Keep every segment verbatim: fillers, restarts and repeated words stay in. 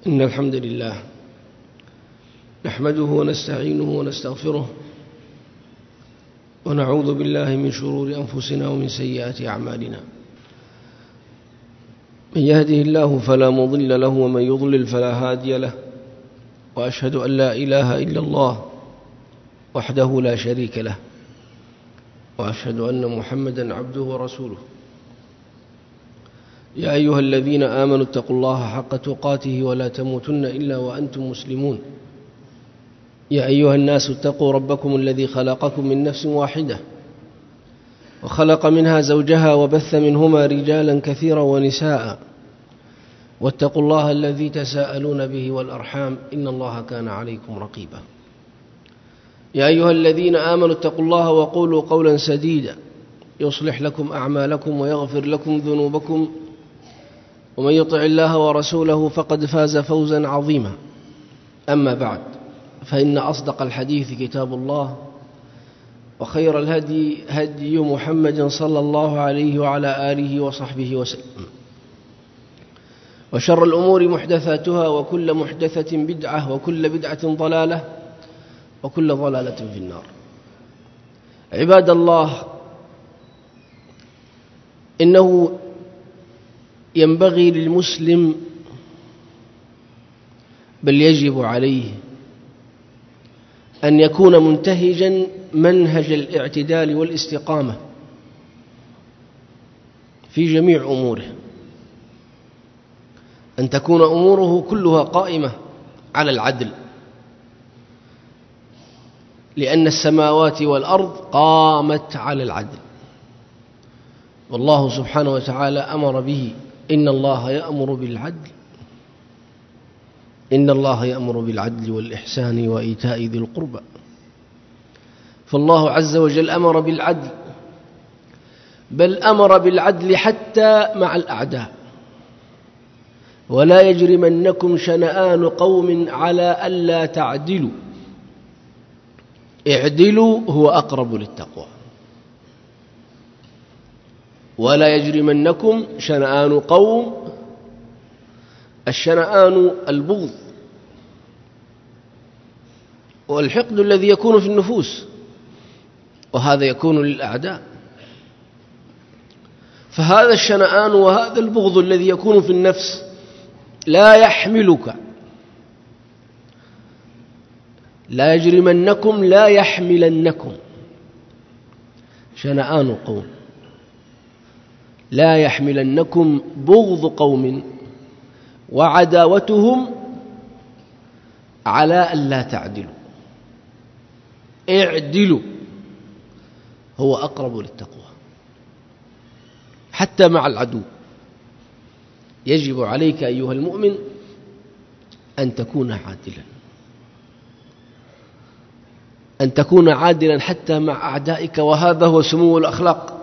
إن الحمد لله نحمده ونستعينه ونستغفره ونعوذ بالله من شرور أنفسنا ومن سيئات أعمالنا. من يهده الله فلا مضل له ومن يضلل فلا هادي له، وأشهد أن لا إله إلا الله وحده لا شريك له، وأشهد أن محمدا عبده ورسوله. يا أيها الذين آمنوا اتقوا الله حق تقاته ولا تموتن إلا وأنتم مسلمون. يا أيها الناس اتقوا ربكم الذي خلقكم من نفس واحدة وخلق منها زوجها وبث منهما رجالا كثيرا ونساء، واتقوا الله الذي تساءلون به والأرحام إن الله كان عليكم رقيبا. يا أيها الذين آمنوا اتقوا الله وقولوا قولا سديدا يصلح لكم أعمالكم ويغفر لكم ذنوبكم، ومن يطع الله ورسوله فقد فاز فوزا عظيما. أما بعد، فإن أصدق الحديث كتاب الله، وخير الهدي هدي محمد صلى الله عليه وعلى آله وصحبه وسلم، وشر الأمور محدثاتها، وكل محدثة بدعة، وكل بدعة ضلالة، وكل ضلالة في النار. عباد الله، إنه ينبغي للمسلم بل يجب عليه أن يكون منتهجا منهج الاعتدال والاستقامة في جميع أموره، أن تكون أموره كلها قائمة على العدل، لأن السماوات والأرض قامت على العدل، والله سبحانه وتعالى أمر به. إن الله يأمر بالعدل إن الله يأمر بالعدل والإحسان وإيتاء ذي القربى. فالله عز وجل أمر بالعدل، بل أمر بالعدل حتى مع الأعداء. ولا يجرمنكم شنآن قوم على ألا تعدلوا اعدلوا هو أقرب للتقوى. ولا يجرمنكم شنآن قوم، الشنآن البغض والحقد الذي يكون في النفوس، وهذا يكون للأعداء. فهذا الشنآن وهذا البغض الذي يكون في النفس لا يحملك، لا يجرمنكم لا يحملنكم شنآن قوم، لا يحملنكم بغض قوم وعداوتهم على أن لا تعدلوا اعدلوا هو أقرب للتقوى. حتى مع العدو يجب عليك أيها المؤمن أن تكون عادلا، أن تكون عادلا حتى مع أعدائك. وهذا هو سمو الأخلاق،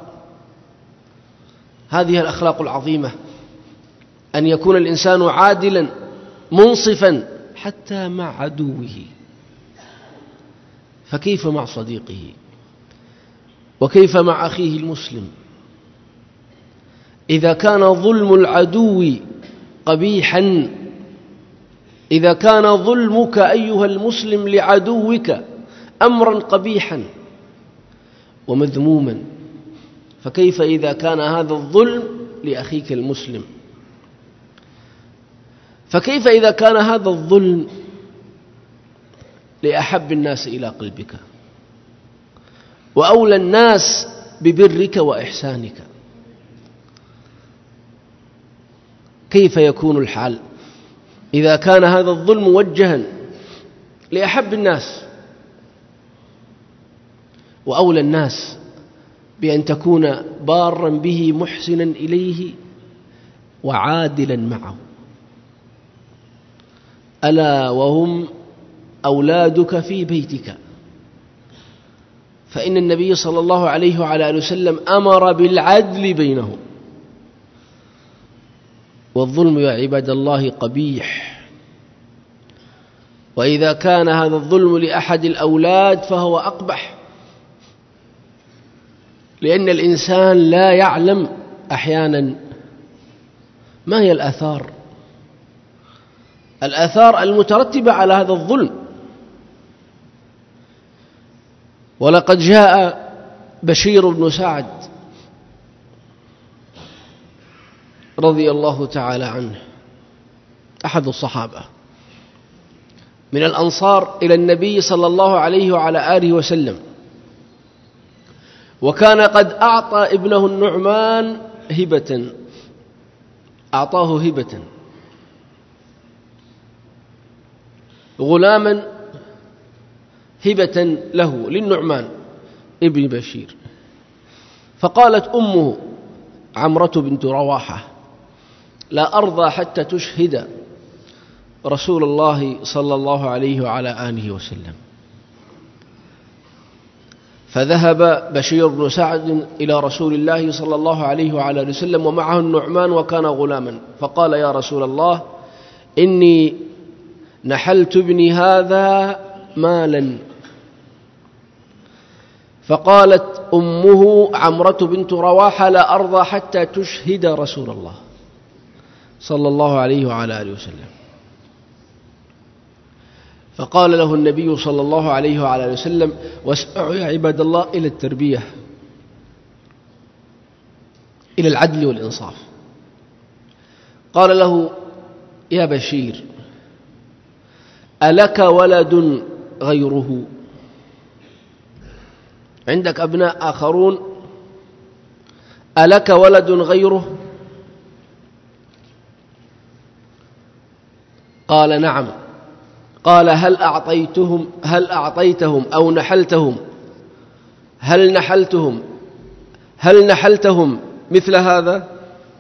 هذه الأخلاق العظيمة، أن يكون الإنسان عادلا منصفا حتى مع عدوه. فكيف مع صديقه؟ وكيف مع أخيه المسلم؟ إذا كان ظلم العدو قبيحا، إذا كان ظلمك أيها المسلم لعدوك أمرا قبيحا ومذموما، فكيف إذا كان هذا الظلم لأخيك المسلم؟ فكيف إذا كان هذا الظلم لأحب الناس إلى قلبك وأولى الناس ببرك وإحسانك؟ كيف يكون الحال إذا كان هذا الظلم موجها لأحب الناس وأولى الناس بأن تكون بارا به محسنا إليه وعادلا معه؟ ألا وهم أولادك في بيتك. فإن النبي صلى الله عليه وعلى آله وسلم أمر بالعدل بينهم. والظلم يا عباد الله قبيح، وإذا كان هذا الظلم لأحد الأولاد فهو أقبح، لأن الإنسان لا يعلم أحيانا ما هي الآثار الآثار المترتبة على هذا الظلم. ولقد جاء بشير بن سعد رضي الله تعالى عنه أحد الصحابة من الأنصار إلى النبي صلى الله عليه وعلى آله وسلم، وكان قد أعطى ابنه النعمان هبة، أعطاه هبة غلاما هبة له للنعمان ابن بشير. فقالت أمه عمرة بنت رواحة: لا أرضى حتى تشهد رسول الله صلى الله عليه وعلى آله وسلم. فذهب بشير بن سعد إلى رسول الله صلى الله عليه وعلى آله وسلم ومعه النعمان وكان غلاما، فقال: يا رسول الله، إني نحلت ابني هذا مالا. فقالت أمه عمرة بنت رواحة: لا أرضى حتى تشهد رسول الله صلى الله عليه وعلى آله وسلم. فقال له النبي صلى الله عليه وعلى آله وسلم: واسعوا يا عباد الله إلى التربية، إلى العدل والإنصاف. قال له: يا بشير، ألك ولد غيره؟ عندك أبناء آخرون، ألك ولد غيره؟ قال: نعم. قال: هل أعطيتهم هل أعطيتهم أو نحلتهم هل نحلتهم هل نحلتهم مثل هذا؟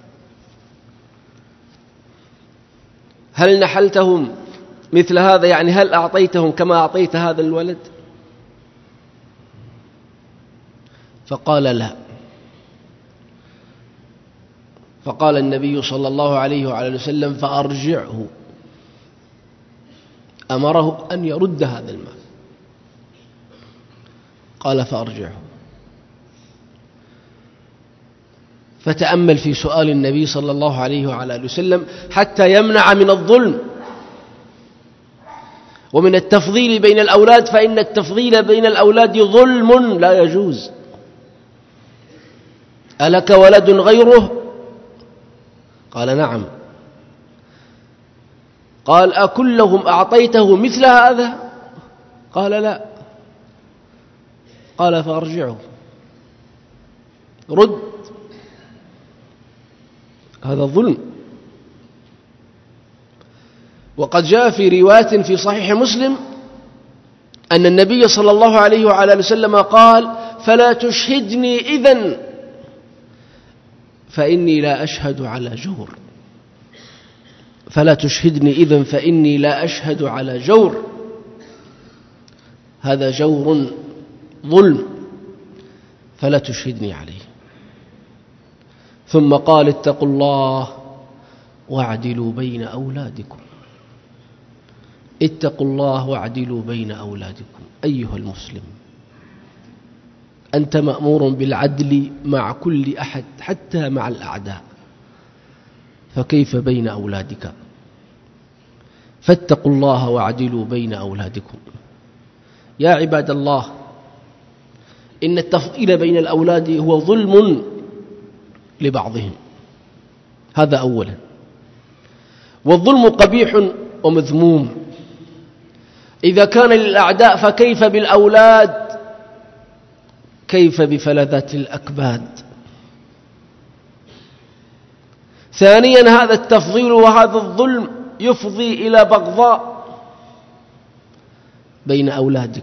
هل نحلتهم مثل هذا يعني هل أعطيتهم كما أعطيت هذا الولد؟ فقال: لا. فقال النبي صلى الله عليه وعلى وسلم: فأرجعه. أمره أن يرد هذا المال. قال: فأرجعه. فتأمل في سؤال النبي صلى الله عليه وعلى وسلم حتى يمنع من الظلم ومن التفضيل بين الأولاد، فإن التفضيل بين الأولاد ظلم لا يجوز. ألك ولد غيره؟ قال: نعم. قال: أكلهم أعطيته مثل هذا؟ قال: لا. قال: فأرجعه، رد، هذا الظلم. وقد جاء في رواية في صحيح مسلم أن النبي صلى الله عليه وعلى آله وسلم قال: فلا تشهدني إذن فإني لا أشهد على جور. فلا تشهدني إذن فإني لا أشهد على جور. هذا جور، ظلم، فلا تشهدني عليه. ثم قال: اتقوا الله واعدلوا بين أولادكم. اتقوا الله واعدلوا بين أولادكم. أيها المسلم، أنت مأمور بالعدل مع كل أحد حتى مع الأعداء، فكيف بين أولادك؟ فاتقوا الله واعدلوا بين أولادكم. يا عباد الله، إن التفضيل بين الأولاد هو ظلم لبعضهم، هذا أولا. والظلم قبيح ومذموم. إذا كان للأعداء فكيف بالأولاد؟ كيف بفلذات الأكباد؟ ثانيا، هذا التفضيل وهذا الظلم يفضي إلى بغضاء بين أولادك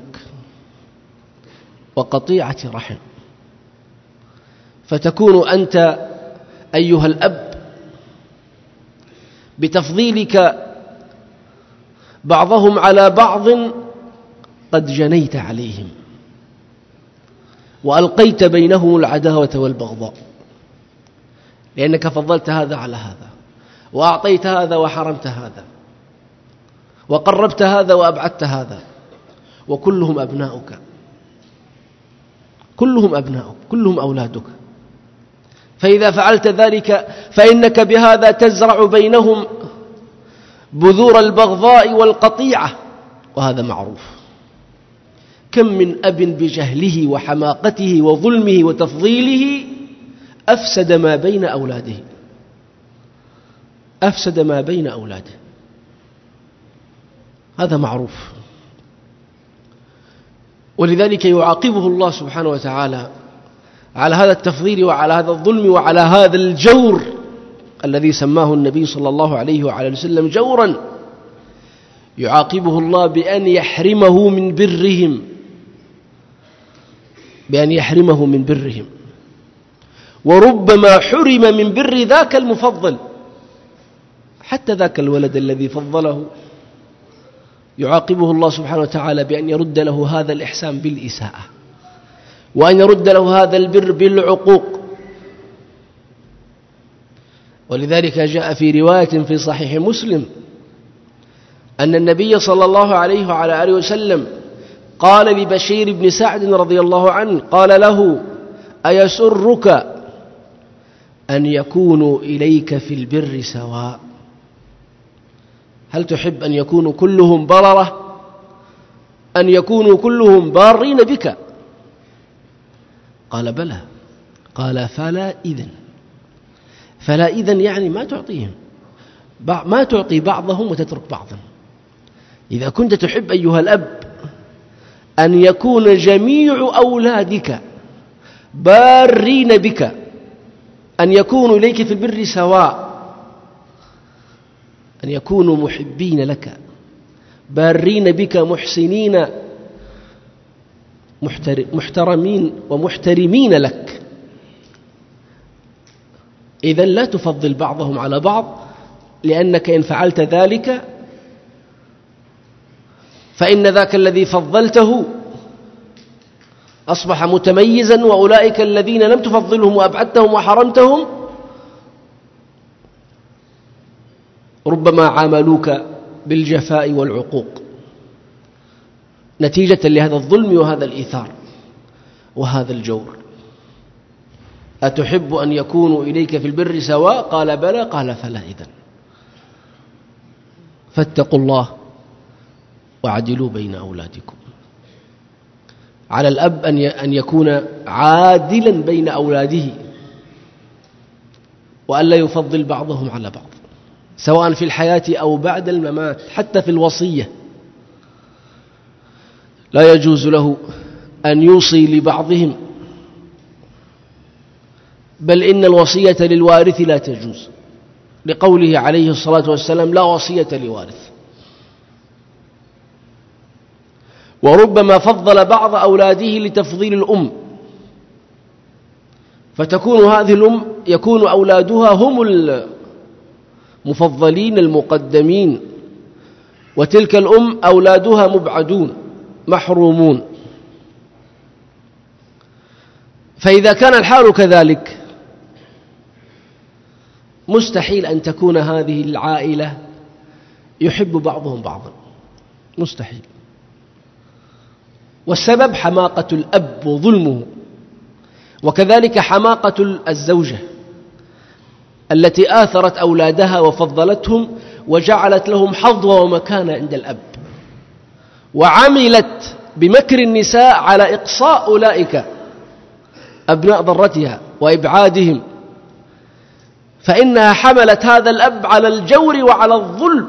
وقطيعة رحم، فتكون أنت أيها الأب بتفضيلك بعضهم على بعض قد جنيت عليهم وألقيت بينهم العداوة والبغضاء، لأنك فضلت هذا على هذا، وأعطيت هذا وحرمت هذا، وقربت هذا وأبعدت هذا، وكلهم أبناؤك، كلهم أبناؤك، كلهم أولادك. فإذا فعلت ذلك فإنك بهذا تزرع بينهم بذور البغضاء والقطيعة، وهذا معروف. كم من أب بجهله وحماقته وظلمه وتفضيله أفسد ما بين أولاده، أفسد ما بين أولاده، هذا معروف. ولذلك يعاقبه الله سبحانه وتعالى على هذا التفضيل وعلى هذا الظلم وعلى هذا الجور الذي سماه النبي صلى الله عليه وعلى وسلم جورا. يعاقبه الله بأن يحرمه من برهم، بأن يحرمه من برهم. وربما حرم من بر ذاك المفضل، حتى ذاك الولد الذي فضله يعاقبه الله سبحانه وتعالى بأن يرد له هذا الإحسان بالإساءة، وأن يرد له هذا البر بالعقوق. ولذلك جاء في رواية في صحيح مسلم أن النبي صلى الله عليه وعلى آله وسلم قال لبشير بن سعد رضي الله عنه، قال له: أيسرك أن يكونوا إليك في البر سواء؟ هل تحب أن يكونوا كلهم بررة، أن يكونوا كلهم بارين بك؟ قال: بلى. قال: فلا إذن، فلا إذن يعني ما تعطيهم، ما تعطي بعضهم وتترك بعضهم. إذا كنت تحب أيها الأب أن يكون جميع أولادك بارين بك، أن يكونوا إليك في البر سواء، أن يكونوا محبين لك بارين بك محسنين محترمين ومحترمين لك، إذن لا تفضل بعضهم على بعض، لأنك إن فعلت ذلك فإن ذاك الذي فضلته أصبح متميزا، وأولئك الذين لم تفضلهم وأبعدتهم وحرمتهم ربما عاملوك بالجفاء والعقوق نتيجة لهذا الظلم وهذا الإيثار وهذا الجور. أتحب أن يكونوا إليك في البر سواء؟ قال: بلى. قال: فلا إذن. فاتقوا الله وعدلوا بين أولادكم. على الأب أن يكون عادلا بين أولاده، وأن لا يفضل بعضهم على بعض، سواء في الحياة أو بعد الممات. حتى في الوصية لا يجوز له أن يوصي لبعضهم، بل إن الوصية للوارث لا تجوز، لقوله عليه الصلاة والسلام: لا وصية لوارث. وربما فضل بعض أولاده لتفضيل الأم، فتكون هذه الأم يكون أولادها هم المفضلين المقدمين، وتلك الأم أولادها مبعدون محرومون. فإذا كان الحال كذلك مستحيل أن تكون هذه العائلة يحب بعضهم بعضا، مستحيل. والسبب حماقة الأب وظلمه، وكذلك حماقة الزوجة التي آثرت أولادها وفضلتهم وجعلت لهم حظوة ومكانة عند الأب، وعملت بمكر النساء على إقصاء أولئك أبناء ضرتها وإبعادهم، فإنها حملت هذا الأب على الجور وعلى الظلم،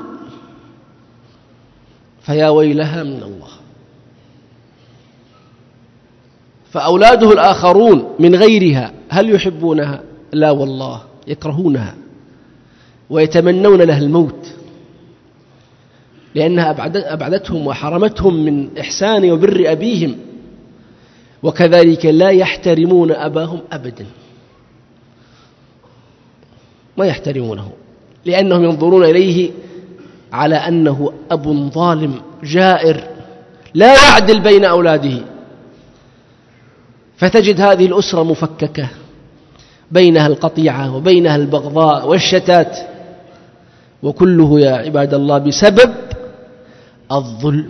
فيا ويلها من الله. فأولاده الآخرون من غيرها هل يحبونها؟ لا والله، يكرهونها ويتمنون لها الموت، لأنها أبعدتهم وحرمتهم من إحسان وبر أبيهم. وكذلك لا يحترمون أباهم أبدا، ما يحترمونه، لأنهم ينظرون إليه على أنه أب ظالم جائر لا يعدل بين أولاده. فتجد هذه الأسرة مفككة، بينها القطيعة وبينها البغضاء والشتات، وكله يا عباد الله بسبب الظلم،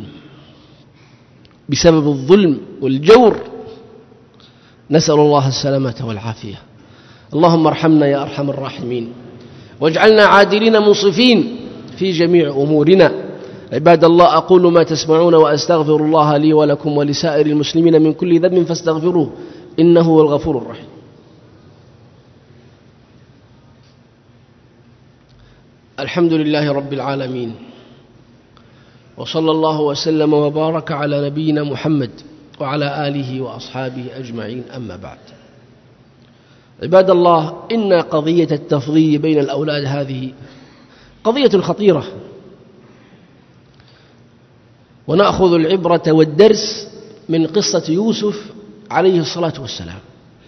بسبب الظلم والجور. نسأل الله السلامة والعافية. اللهم ارحمنا يا أرحم الراحمين، واجعلنا عادلين منصفين، في جميع أمورنا. عباد الله، أقول ما تسمعون وأستغفر الله لي ولكم ولسائر المسلمين من كل ذنب فاستغفروه إنه هو الغفور الرحيم. الحمد لله رب العالمين، وصلى الله وسلم وبارك على نبينا محمد وعلى آله وأصحابه أجمعين، أما بعد. عباد الله، إن قضية التفضيل بين الأولاد هذه قضية خطيرة، ونأخذ العبرة والدرس من قصة يوسف عليه الصلاة والسلام.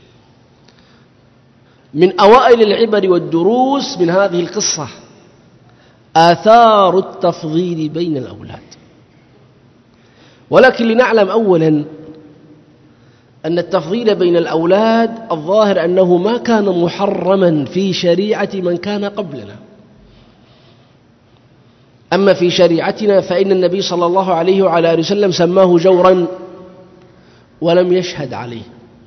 من أوائل العبر والدروس من هذه القصة آثار التفضيل بين الأولاد. ولكن لنعلم أولا أن التفضيل بين الأولاد الظاهر أنه ما كان محرما في شريعة من كان قبلنا. أما في شريعتنا فإن النبي صلى الله عليه وعلى آله وسلم سماه جورا ولم يشهد عليه،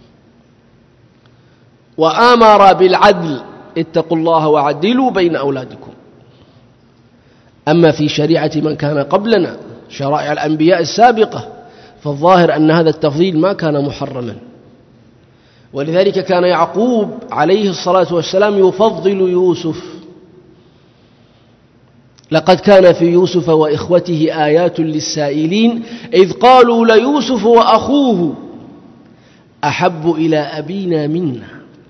وآمر بالعدل: اتقوا الله وعدلوا بين أولادكم. أما في شريعة من كان قبلنا، شرائع الأنبياء السابقة، فالظاهر أن هذا التفضيل ما كان محرما. ولذلك كان يعقوب عليه الصلاة والسلام يفضل يوسف: لقد كان في يوسف وإخوته آيات للسائلين إذ قالوا ليوسف وأخوه أحب إلى أبينا منا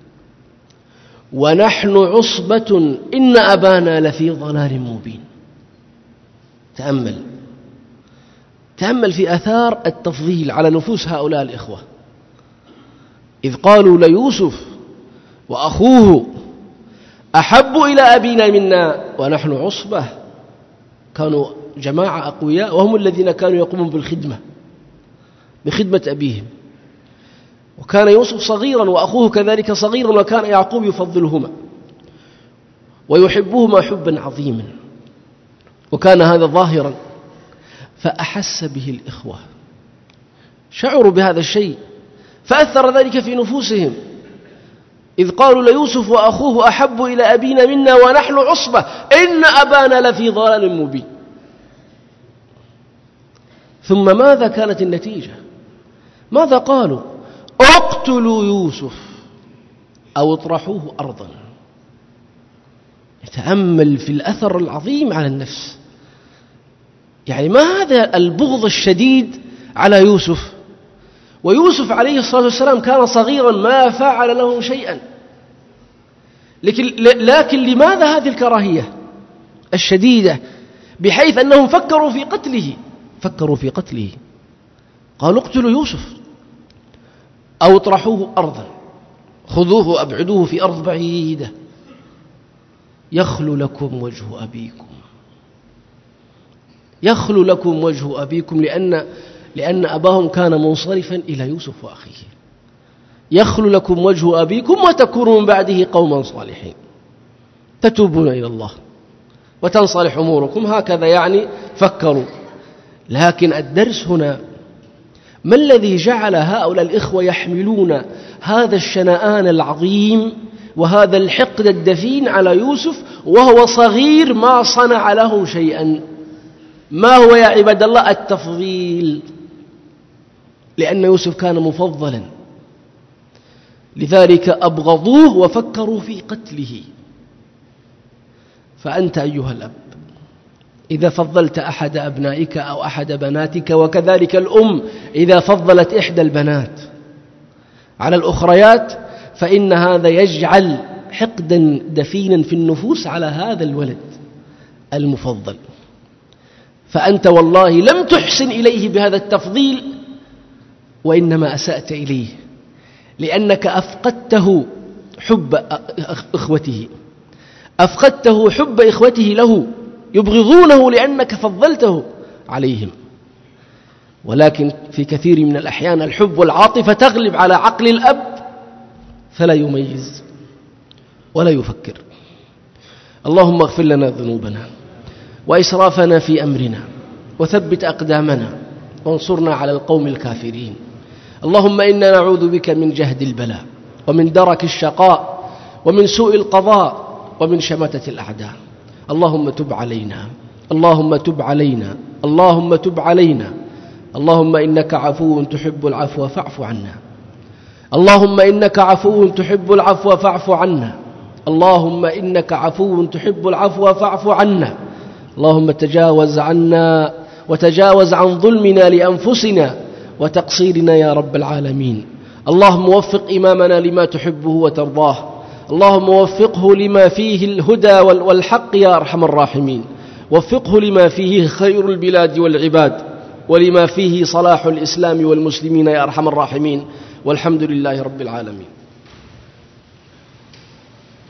ونحن عصبة إن أبانا لفي ضلال مبين. تأمل تأمل في آثار التفضيل على نفوس هؤلاء الإخوة. إذ قالوا ليوسف وأخوه أحب إلى أبينا منا ونحن عصبة، كانوا جماعة أقوياء، وهم الذين كانوا يقومون بالخدمة بخدمة أبيهم. وكان يوسف صغيرا وأخوه كذلك صغيرا، وكان يعقوب يفضلهما ويحبهما حبا عظيما، وكان هذا ظاهرا. فأحس به الإخوة، شعروا بهذا الشيء، فأثر ذلك في نفوسهم. إذ قالوا ليوسف وأخوه أحب إلى أبينا منا ونحن عصبة إن أبانا لفي ضلال مبين. ثم ماذا كانت النتيجة؟ ماذا قالوا؟ اقتلوا يوسف أو اطرحوه أرضا. يتأمل في الأثر العظيم على النفس. يعني ما هذا البغض الشديد على يوسف؟ ويوسف عليه الصلاة والسلام كان صغيرا ما فعل له شيئا، لكن, لكن لماذا هذه الكراهية الشديدة بحيث أنهم فكروا في قتله فكروا في قتله قالوا اقتلوا يوسف أو اطرحوه أرضا، خذوه وأبعدوه في أرض بعيدة يخلو لكم وجه أبيكم يخلو لكم وجه أبيكم لأن لأن أباهم كان منصرفا إلى يوسف وأخيه. يخلو لكم وجه أبيكم وتكونوا من بعده قوما صالحين تتوبون إلى الله وتنصلح أموركم. هكذا يعني فكروا. لكن الدرس هنا: ما الذي جعل هؤلاء الإخوة يحملون هذا الشنآن العظيم وهذا الحقد الدفين على يوسف وهو صغير ما صنع له شيئا؟ ما هو يا عباد الله؟ التفضيل. لأن يوسف كان مفضلا، لذلك أبغضوه وفكروا في قتله. فأنت أيها الأب إذا فضلت أحد أبنائك أو أحد بناتك، وكذلك الأم إذا فضلت إحدى البنات على الأخريات، فإن هذا يجعل حقدا دفينا في النفوس على هذا الولد المفضل. فأنت والله لم تحسن إليه بهذا التفضيل، وإنما أسأت إليه، لأنك أفقدته حب إخوته أفقدته حب إخوته له، يبغضونه لأنك فضلته عليهم. ولكن في كثير من الأحيان الحب والعاطفة تغلب على عقل الأب، فلا يميز ولا يفكر. اللهم اغفر لنا ذنوبنا وإسرافنا في أمرنا وثبت أقدامنا وانصرنا على القوم الكافرين. اللهم إنا نعوذ بك من جهد البلاء ومن درك الشقاء ومن سوء القضاء ومن شماتة الأعداء. اللهم تب علينا اللهم تب علينا، اللهم تب علينا، اللهم إنك عفو تحب العفو فاعف عنا، اللهم إنك عفو تحب العفو فاعف عنا، اللهم إنك عفو تحب العفو فاعف عنا، اللهم تجاوز عنا وتجاوز عن ظلمنا لأنفسنا وتقصيرنا يا رب العالمين. اللهم وفق إمامنا لما تحبه وترضاه، اللهم وفقه لما فيه الهدى والحق يا أرحم الراحمين، وفقه لما فيه خير البلاد والعباد ولما فيه صلاح الإسلام والمسلمين يا أرحم الراحمين، والحمد لله رب العالمين.